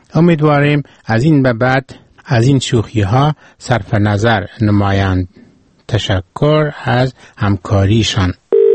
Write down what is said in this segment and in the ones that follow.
امیدواریم از این به بعد از این شوخی ها صرف نظر نمایند. تشکر از همکاریشان.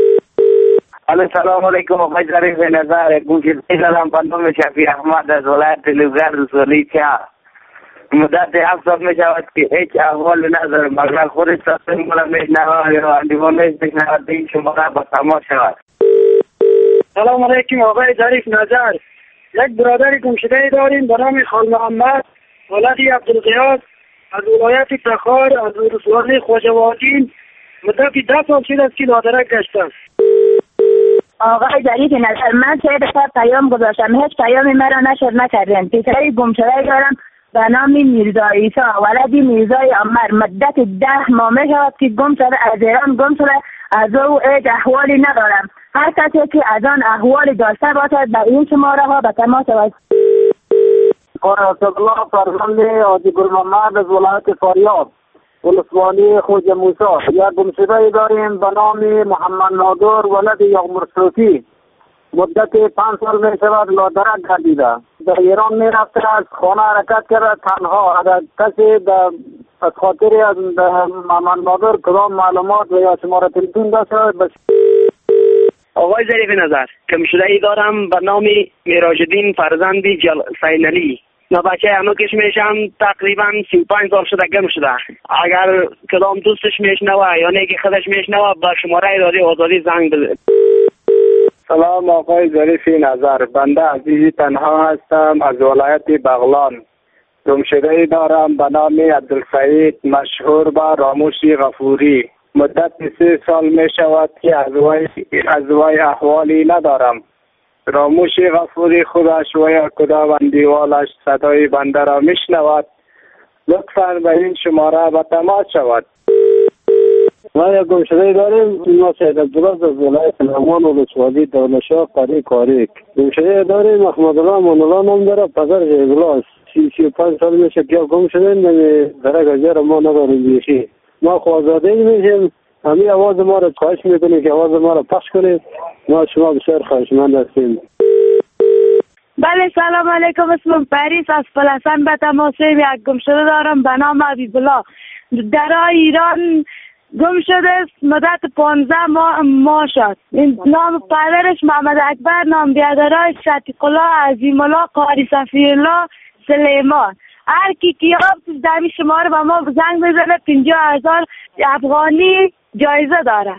سلام علیکم آقای ظریف نظر. گوشی زدم بندم شفیع احمد از ولایت لوگر زولی چا. مدت 7 سال می شود که هیچ احوال ندارم، مگر خودش تصمیم کنم میشنوم یا اندیوان میشنود این شما را با تماس شود. سلام علیکم آقای ظریف نظر. یک برادر گمشده داریم به نام خال محمد ولد عبدالغیاث از ولایت تخار از ولسوالی خواجه‌وادین. مدت 10 سال شده است که نادرک گشته است. آقای ظریف نظر، من 3 دفعه پیام گذاشتم، هیچ پیامی مرا نشر نکردن. پسری گمشده دارم به نام میرزا عیسی ولدی میرزای عمر. مدت 10 ماه می شود که گم شده، از ایران گم شده، از او هیچ احوالی ندارم. هر کسی که از آن احوالی داشته باشد به این شماره ها به تماس شود. الله فرزند حاجی گل محمد از ولایت فاریاب ولسوالی خواجه موسی. یک گمشده داریم به نام محمد نادر ولد یغمر صوفی. مدت 5 سال می شود نادرک گردیده. در ایران می رفته از خانه حرکت کرده تنها. اگر کسی از خاطر از محمد نادر کدام معلومات و یا شماره تلفن داشته آقای ظریف نظر، گمشده ای دارم به نام میراجالدین فرزند سینلی. بچه همکش میشم، تقریبا 35 سال شده گم شده. اگر کدام دوستش میشنوه یا نیکی خودش میشنوه به شماره اداره آزادی زنگ بزنه. سلام آقای ظریف نظر، بنده عزیزی تنها هستم از ولایت بغلان. گمشده ای دارم به نام عبدالسعید مشهور با راموشی غفوری. مدت 3 سال می شود که از وی احوالی ندارم. راموشی غفوری خودش و یا کداوندی والش صدای بنده را می شنود. لطفاً به این شماره به تماس شود. ما یک گمشده داریم، ما سید عبدالله از ولایت نعمان ولسوالی دولتشاه قاری کاریک. گمشده داریم احمد الله امان الله نام داره، پدر جیبلاس. 35 سال میشه که گم شده، درک اجر ما نداریم بیشی. ما خوازاده میشیم، همین آواز ما را خواهش میکنیم که آواز ما را پخش کنید. ما شما بسیار خواهشمند هستیم. بله سلام علیکم، اسمم پریس از فلسطین به تماسیم. یک گمشده دارم به نام حبیب الله در ایران گم شده است. مدت 15 ماه شد. نام پدرش محمد اکبر، نام بیادرش شتیق الله، عظیم الله، قاری صفی الله، سلیمان. هر کی یاب دمی شماره به ما زنگ بزنه 50,000 افغانی جایزه داره.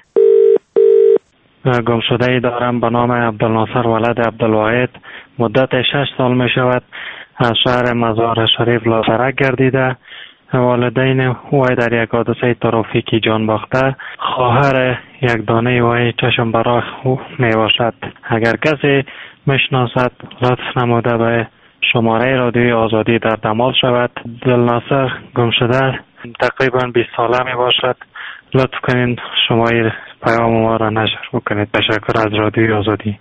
گمشده ای دارم به نام عبدالناصر ولد عبدالواحد. مدت 6 سال می شود از شهر مزار شریف نادرک گردیده. والدین وی در یک حادثه ترافیکی جان باخته. خواهر یک دانه وی چشم برای می باشد. اگر کسی میشناسد لطف نموده به شماره رادیوی آزادی در تماس شود. عبدالناصر گمشده تقریبا 20 ساله می باشد. لطف کنین شماره پیام ما را نشر بکنید. تشکر از رادیوی آزادی.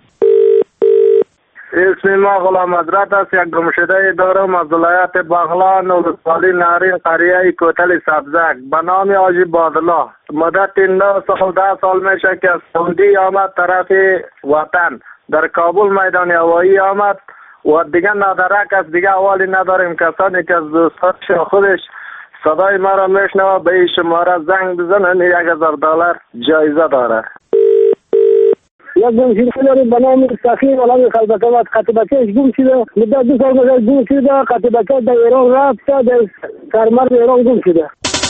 اسم ما غلام حضرت است. یک گمشده دارم از ولایت بغلان ولسوالی نهرین قریه کوتل سبزک به نام حاجی بادالله. مدت 9 سال 10 سال میشه که از سعودی آمد طرف وطن. در کابل میدان هوایی آمد و دیگه نادرک است. دیگه حوالی نداریم. کسانی که از دوستانش خودش صدای ما را میشنوه به این شماره زنگ بزنن. $1,000 جایزه داره. یک گمشده داریم به نام سخی ولد خلبکوات. خط بچهش گم شده، مدت 2 سال گم شده. خط بچه در ایران رفته، در سرمرز ایران گم شده.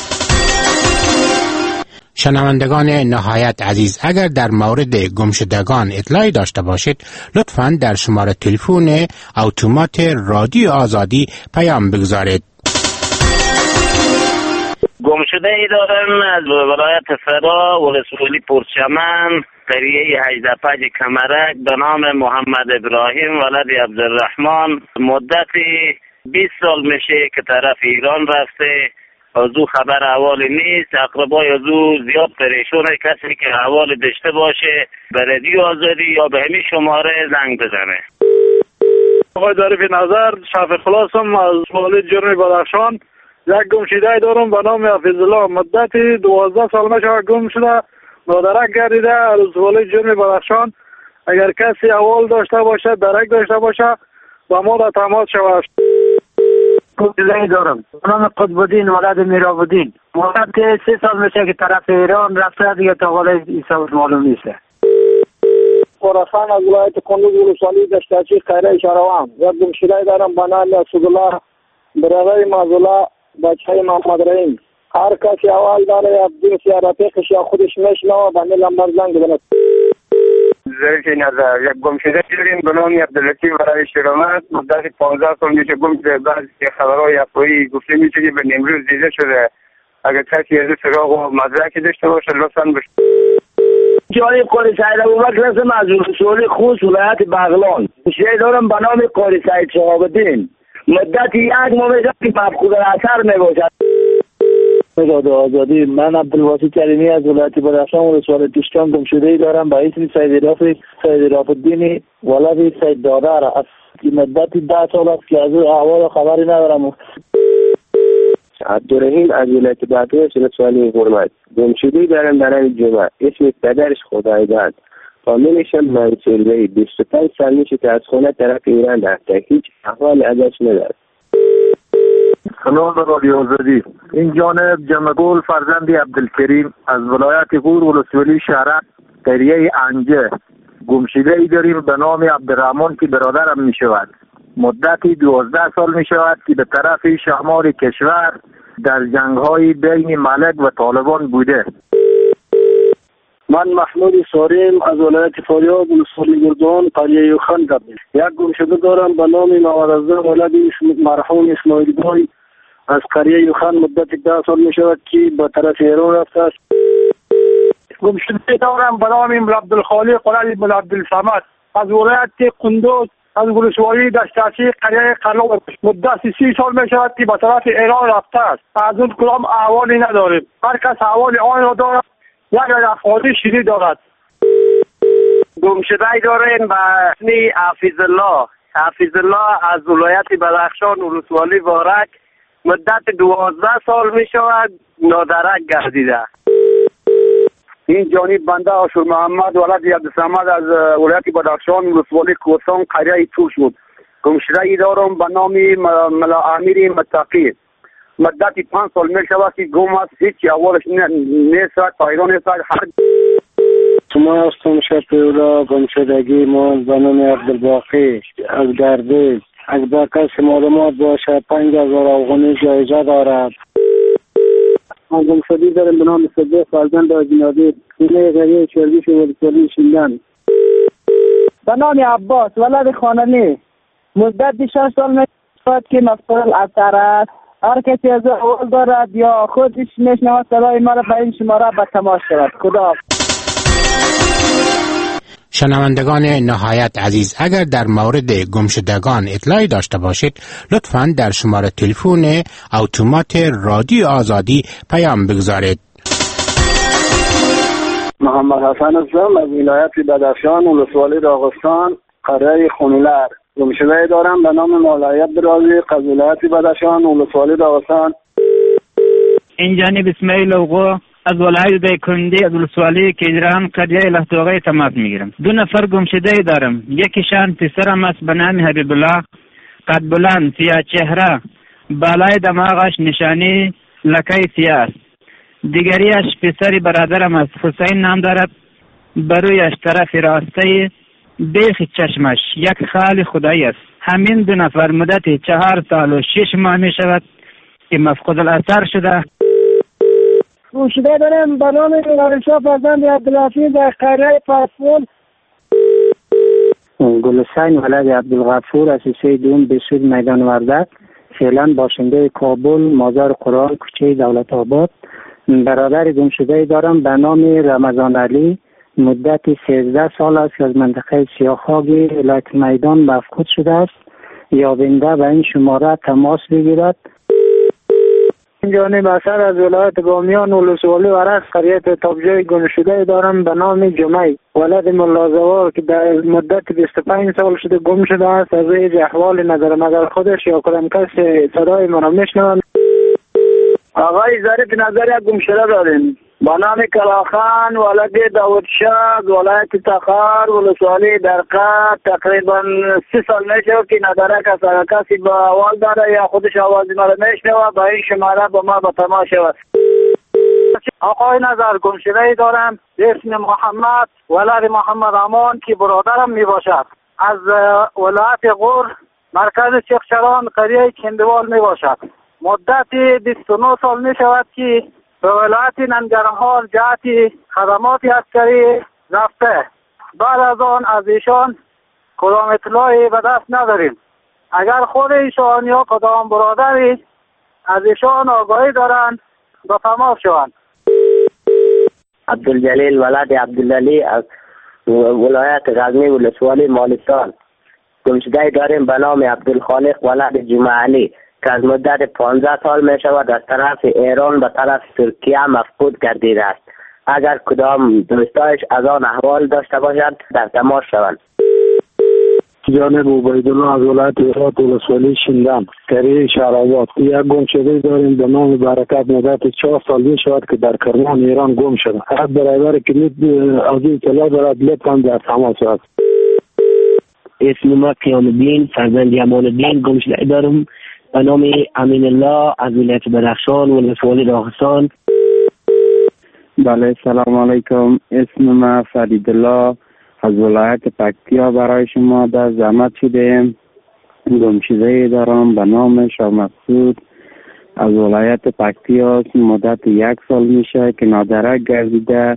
شنوندگان نهایت عزیز، اگر در مورد گمشدگان اطلاعی داشته باشید لطفاً در شماره تلفن اتومات رادیو آزادی پیام بگذارید. گمشده ای دارم از ولایت فرا ولسوالی پرچمن قریه 18 کمرک به نام محمد ابراهیم ولد عبدالرحمن. مدتی 20 سال میشه که طرف ایران رفته. از او خبر احوالی نیست. اقربای از او زیاد پریشونه. کسی که احوالی داشته باشه به رادیو آزادی یا به همین شماره زنگ بزنه. آقای ظریف نظر، شفیع خلاصم از ولسوالی جرم بدخشان. یک گمشده دارم به نام حفیظ الله. مدت 12 سال میشه گم شده، نادرک گردیده. ولسوالی جرم بدخشان. اگر کسی احوال داشته باشه، درک داشته باشه با ما در تماس شود. گمشده دارم نام قطب‌الدین ولد میراب‌الدین. مدت 3 سال میشه که طرف ایران رفته دیگه تا حالا حسابش معلوم نیست. خراسان از ولایت کندوز ولسوالی دشتاچی خیره شهروان. یک گمشده دارم به نام اسدالله برادر مازولا بچه محمد رحیم. هر کسی اول داره یا دوست یا رفیقش یا خودش میشنوه بنده لمبر زنگ بزنه. ظریف نظر یک گمشده داریم به نام عبداللطیف برای شرامت. مدت 15 سال میشه گم شده. بعضی خبرهای افواهی گفته میشه که به امروز دیده شده. اگر کسی از سراغ و مدرکی داشته باشه لطفاً بشه. جای قاری سعید ابوبکر هستم از ولسوالی خوست ولایت بغلان. گمشده دارم به نام قاری سعید شهاب الدین. مدت 1 ماه میشه که مفقود الاثر میباشد. مجاد آزادی. من عبدالواسی کریمی از ولایت بدخشان ولسوالی تشکان گمشده‌ای دارم به اسم سید رافع الدین ولد سید دادر. از مدت 10 سال است که از احوال خبری ندارم. عبدالرحیم از ولایت بادغیس ولسوالی هرمز. گمشده‌ای دارم برای جمعه. اسم پدرش خدایبند. فامیلش هم منصوری. 25 سال میشه که از خونه طرف ایران رفته. هیچ احوال ازش نداره. سلام رادیو آزادی. این جانب جمگل فرزند عبدالکریم از ولایت غور ولسوالی شهرک قریه انجه. گمشده‌ای داریم به نام عبدالرحمن که برادرم می شود. مدتی 12 سال می شود که به طرف شمال کشور در جنگ‌های بین ملک و طالبان بوده. من محمود ساریم از ولایت فاریاب ولسوالی گردان قریه یوخان دارم. یک گمشده دارم به نام نوارزه ولد مرحوم اسماعیل بای از قریه یوخان. مدت 10 سال می شود که به طرف ایران رفته است. گمشده دارم به نام عبدالخالق ولد عبدالصمد از ولایت کندوز از ولسوالی دشتاچی قریه قلعه. مدت 30 سال می شود که به طرف ایران رفته است. از اون کدام احوالی نداریم. هر کس احوال آن را دارد یک افعالی شیری دارد. گمشده داریم به اسم حفیظ الله از ولایت بدخشان ولسوالی وارک. مدت 12 سال می شود نادرک گردیده. این جانب بنده آشور محمد ولد عبدالصمد از ولایت بدخشان ولسوالی کوهستان قریه توش بود. گمشده دارم به نام ملا امیر متقی. مدت 5 سال می شود که گم است. هیچ اولش نیست پایدار نیست. هر شما هستم شپیولا گمشدگی ما به نام عبدالباقی از گردیز. اگر کسی معلومات باشه 5000 افغانی جایزه دارد. من گمشده دارم به نام صدیق فرزند آجنادی خونه قریه چرگیش ولسوالی شیندن. به نام عباس ولد خانمی. مدت 6 سال می شود که مفقود الاثر است. هر کسی از اول دارد یا خودش میشنواد صدای ما را به این شماره به تماس شود. خدا. شنوندگان نهایت عزیز، اگر در مورد گمشدگان اطلاعی داشته باشید لطفاً در شماره تلفن اتومات رادیو آزادی پیام بگذارید. محمد حسن هستم از ولایت بدخشان ولسوالی داغستان قریه خونیلر. گمشده دارم به نام مولای عبدالرازق از ولایت بدخشان ولسوالی داغستان. این جانب اسماعیل اوغو از ولایت کندی از ولسوالی کیجران قریه لهتوغه تماس میگیرم. 2 نفر گمشده دارم. یکیشان پسرم است به نام حبیب الله، قد بلند، سیاه چهره، بالای دماغش نشانی لکه سیاه است. دیگریش پسر برادرم است، حسین نام دارد. برویش طرف راسته بیخ چشمش یک خال خدایی است. همین 2 نفر مدت 4 سال و 6 ماه می شود که مفقود الاثر شده. گمشده دارم به نام نوارشا فرزند عبدالحفیظ در قریه پاسپول. گلستان ولد عبدالغفور از سیدون به سود میدان وردک. فعلا باشنده کابل مازار قرآن کوچه دولت آباد. برادر گمشده دارم به نام رمضان علی. مدت 13 سال است که از منطقه سیاخاگی ولایت میدان مفقود شده است. یابنده به این شماره تماس بگیرد. جانب اثر از ولایت بامیان ولسوالی ورق قریه تابجای گمشده دارم به نام جمعی ولد ملازوار که در مدت 25 سال شده گم شده است. از هیچ احوال نظر مگر خودش یا کدام کس صدای ما را میشنوند. آقای ظریف نظر یک گمشده داریم با نام کلاخان ولد داود شاه، ولایت تخار، ولسوالی درقه. تقریبا 3 سال میشه که نداره کسی با آواز داره یا خودش آواز ما رو میشنوه با این شماره با ما با تماس شود. آقای نظر گمشده دارم به اسم محمد ولد محمد امان که برادرم می باشد. از ولایت غور مرکز چخچران قریه کندوال می باشد. مدت 29 سال می شود که به ولایت ننگرهار جهت خدمات عسکری رفته. بعد از آن از ایشان کدام اطلاعی به دست نداریم. اگر خود ایشان یا کدام برادری از ایشان آگاهی دارند با تماس شوند. عبدالجلیل ولد عبدالعلی از ولایت غزنی ولسوالی مالستان. گمشده داریم به نام عبدالخالق ولد جمعه علی که از مدت 15 سال می شود از طرف ایران به طرف ترکیه مفقود گردیده است. اگر کدام دوستایش از آن احوال داشته باشند در تماس شوند. جانب عبیدالله از ولایت هرات ولسوالی شندان قریه شهرآباد. یک گمشده داریم به نام برکت مدت 4 سال می شود که در کرمان ایران گم شده. هر برادر که از این اطلاع دارد لطفا در تماس است. اسم ما قیام الدین فرزند امان الدین. گمشده دارم به نام امین الله از ولایت بدخشان ولسوالی راغستان. بله سلام علیکم. اسم ما فرید الله از ولایت پکتیا برای شما در زحمت شدیم. گمشده دارم به نام شاه مسعود از ولایت پکتیا. مدت 1 سال میشه که نادرک گردیده.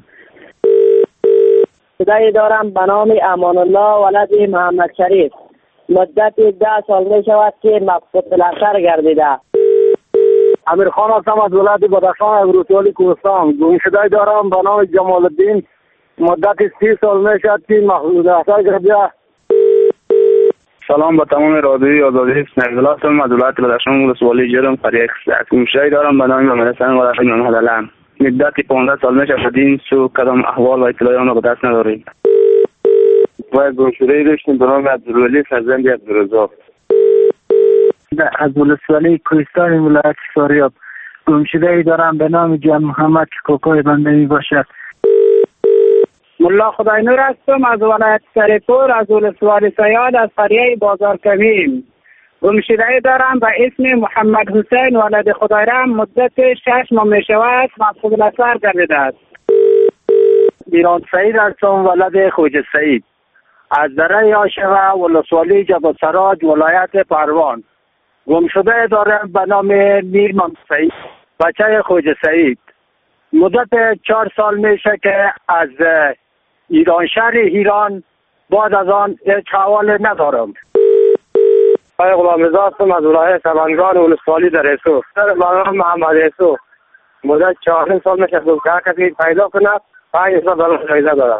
گمشده دارم به نام امان الله ولد محمد شریف. مدت 10 سال می شود که مفقود الاثر گردیده. امیر خان هستم از ولایت بدخشان از ولسوالی کوهستان. گمشده دارم به نام جمال الدین. مدت 30 سال می شود که مفقود الاثر گردیده. سلام به تمام رادیوی آزادی. نجلا هستم از ولایت بدخشان ولسوالی جرم قریه خصیص. گمشده دارم به نام محمد حسن ولد محمد علم. مدت 15 سال می شود این سو کدام احوال و اطلاعی آن را به دست نداریم. و گمشده داشتیم به نام عبدالولی فرزند عبدالرزاق از ولسوالی کوهستان ولایت فاریاب. گمشده دارم به نام جان محمد که کوکوی بنده می باشد. ملا خدای نور هستم از ولایت سریپور از ولسوالی سیاد از قریه بازار کبیر. گمشده دارم به اسم محمد حسین ولد خدایرم. مدت 6 ماه می شود مفقود الاثر گردیده است. ایران سعید هستم ولد خوجه سعید از دره عاشقه ولسوالی جبل سراج ولایت پروان. گمشده دارم به نام میر محمد سعید بچه خوجه سعید. مدت 4 سال میشه که از ایران شهر ایران بعد از آن هیچ حواله ندارم. غلام رضا هستم از ولایت سمنگان ولسوالی در ایسو. به نام محمد ایسو. مدت 4 سال میشه که کسی پیدا کنه 500 دلار جایزه دارم.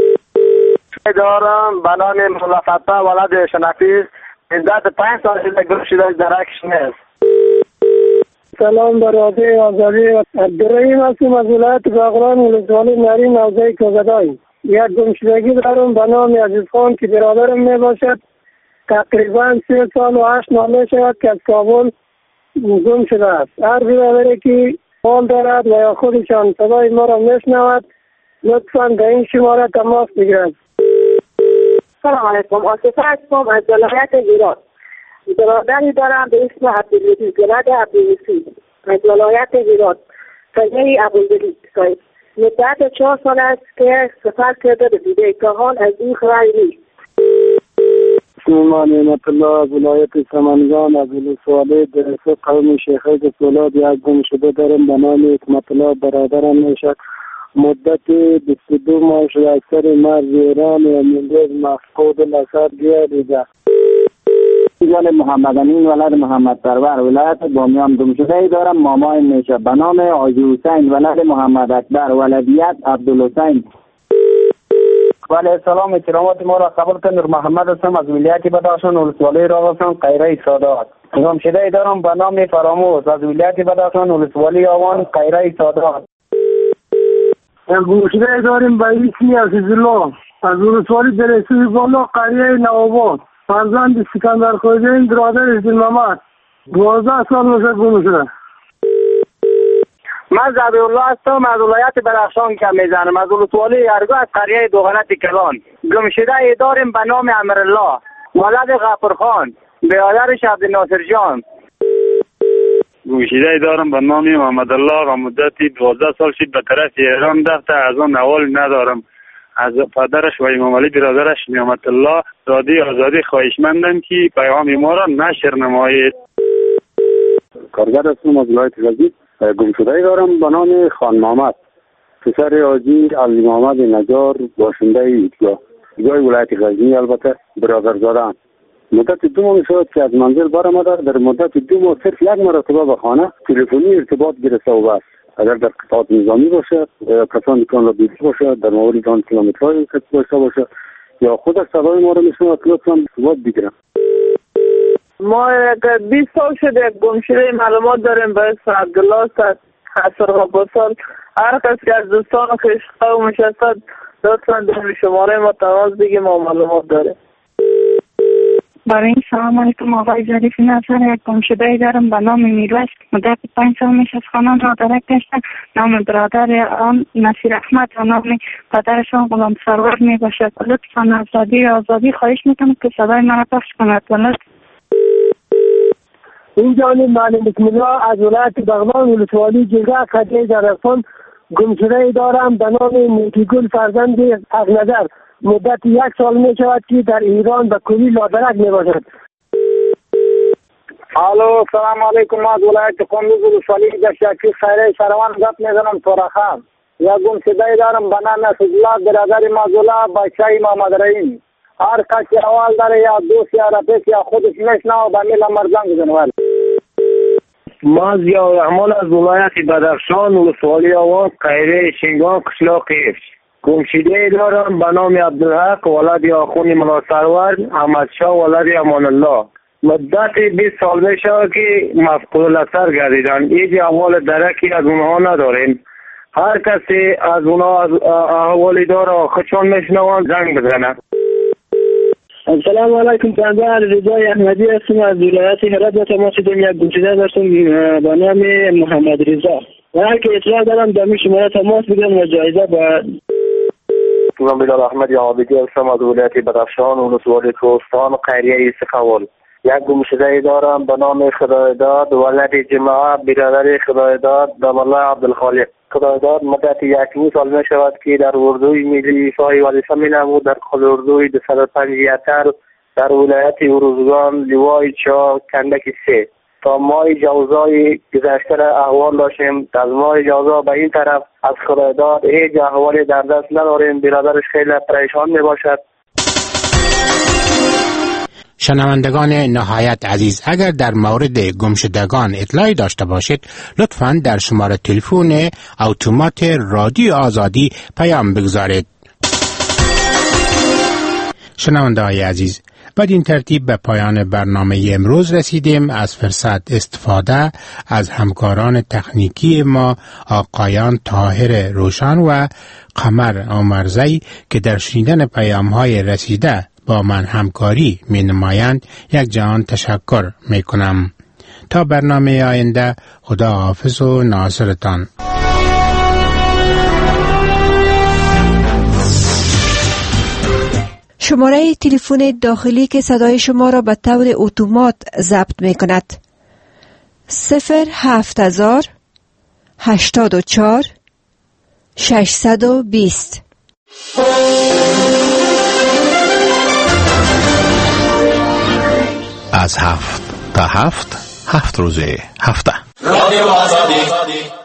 دارم به نام ملافته ولد شنفیس. مدت 5 سال شده گمشده درکش نیست. سلام برادر آزادی. عبدالرحیم هستم از ولایت باغران ولسوالی نرین حوزه کوزدای. یک گمشدگی دارم به نام عزیز خان که برادرم می باشد. تقریبا 3 سال و 8 ماه می شود که از کابل گم شده است. هر برادری که حال دارد و یا خودشان صدای ما را میشنود لطفا به این شماره تماس بگیرند. سلام علیکم. آصفه هستم از ولایت هرات. برادری دارم به اسم عبداللطیف ولد عبدالرسید از ولایت هرات قریه ابوالولید. مدت 4 سال است که سفر کرده به دیده تا حال از این خبری نیست. سلمان نعمت الله از ولایت سمنگان از ولسوالی درسه قوم شیخه که سولاد یک گمشده دارم به نام حکمت الله برادرم میشد. مدت 22 ماه شده اکثر مرز ایران و ملیز مفقود الاثر گردیده. جان محمد امین ولد محمد سرور ولایت بامیان. گمشده دارم مامای میشه به نام حاجی حسین ولد محمد اکبر ولدیت عبدالحسین. ولی سلام اکرامات ما را قبول کن. نور محمد هستم از ولایت بدخشان ولسوالی راغستان قیره سادات. گمشده دارم به نام فراموش از ولایت بدخشان ولسوالی آوان قیره سادات. گمشده داریم به اسم عزیزالله از ولسوالی درسوی بالا قریه نواباد. فرزند سکندر خویدین برادر دل محمد. 12 سال میشه گم شده. من ذبیحالله هستم، از ولایت بدخشان که میزنم، از ولسوالی یرگو، از قریه دوغلط کلان. گمشده ای داریم به نام امرالله، ولد غفورخان، برادرش عبدالناصر جان. گمشده ای دارم به نام محمدالله و مدتی 12 سال شد به طرف ایران رفته، از آن احوالی ندارم. از پدرش و امام علی برادرش نعمت الله دادی آزادی خواهشمندم که پیام ما را نشر نمایید. کارگر هستم از ولایت غزنی. گمشده ای دارم به نام خان محمد، پسر حاجی علی محمد نجار، باشنده ایتلا، جای ولایت غزنی، البته برادرزاده‌ام. مدت 2 ماه شد که از منزل برآمده. در مدت 2 ماه صرف 1 مرتبه به خانه تلفنی ارتباط گرفته و بس. اگر در قطعات نظامی باشه، کسان کان را دیده باشه، در مورد آن کیلومترهای کسی باشه یا خودش صدای ما را میشنوه، لطفاً ارتباط بگیرم. ما 20 سال شده گمشده معلومات داریم به اسم عبدالله حسر غفورخان. هر کس که از دوستان خویش قومش هستد لطفاً در شماره ما تماس بگیم، ما معلومات داریم. برای این سلام علیکم آقای ظریف نظر. یک گمشده ای دارم به نام میرویس، مدت 5 سال میشه از خانه را درک گشتن. نام برادر آن نصیر احمد و نام پدرشان غلام سرور می باشد. لطفاً آزادی خواهش میکنم که صدای مرا پخش کند. این جانب معلم بسم الله از ولایت بغلان ولسوالی جلگه قریه درختان. گمشده ای دارم به نام نیکیگل فرزند حق نظر، مدت 1 سال می شود که در ایران به کلی لادرک می باشد. الو سلام علیکم، از ولایت کندوز ولسوالی در شکی خیره شروان گپ میزنم تورخم. یا گمشده ای دارم به نام اسدالله برادر مازولا بچه محمد رحیم. هر کسی اول داره یا دوست یا رفیق یا خودش میشنه و به میل مرزان بزنه. ما ضیاء الرحمن از ولایت بدخشان ولسوالی آوان قیره شینگان قشلاق قیفش. گمشده ای دارم به نام عبدالحق ولد آخوند ملا سرور، احمدشاه ولد امان الله. مدت 20 سال میشه که مفقود الاثر گردیدن. هیچ احوال درکی از اونها نداریم. هر کسی از اونها احوالی داره خودشان میشنوان زنگ بزنه. السلام علیکم، بنده رضای احمدی هستم از ولایت هرات و تماس دارم. یک گمشده داشتم به نام محمد رضا و هر که اطلاع دارم در شماره تماس بگیرم و جایزه باید. من بلال احمد عابدی هستم از ولایت بدخشان ولسوالی کوهستان قریه سخاول. یک گمشده ای دارم به نام خدایداد ولد جماعه برادر خدایداد دام الله عبدالخالق. خدایداد مدت 1 سال می شود که در اردوی ملی ایفای وظیفه می نمود. در کل اردوی 250 در ولایت اروزگان لیوای 4 کندک 3 تا ماه جوزای گذشته احوال داشتیم. از ماه جوزا به این طرف از خدایداد هیچ احوالی در دست نداریم. برادرش خیلی پریشان می باشد. شنوندگان نهایت عزیز، اگر در مورد گمشدگان اطلاعی داشته باشید لطفاً در شماره تلفن اتومات رادیو آزادی پیام بگذارید. شنونده‌های عزیز، بدین ترتیب به پایان برنامه امروز رسیدیم. از فرصت استفاده از همکاران تکنیکی ما آقایان طاهر روشن و قمر عمرزی که در شنیدن پیام‌های رسیده با من همکاری می نمایند یک جهان تشکر می کنم. تا برنامه آینده، خدا حافظ و ناصرتان. شماره تلفن داخلی که صدای شما را به طور اتومات ضبط می کند 07000 84 620. از 7 تا 7 روز هفته. رادیو آزادی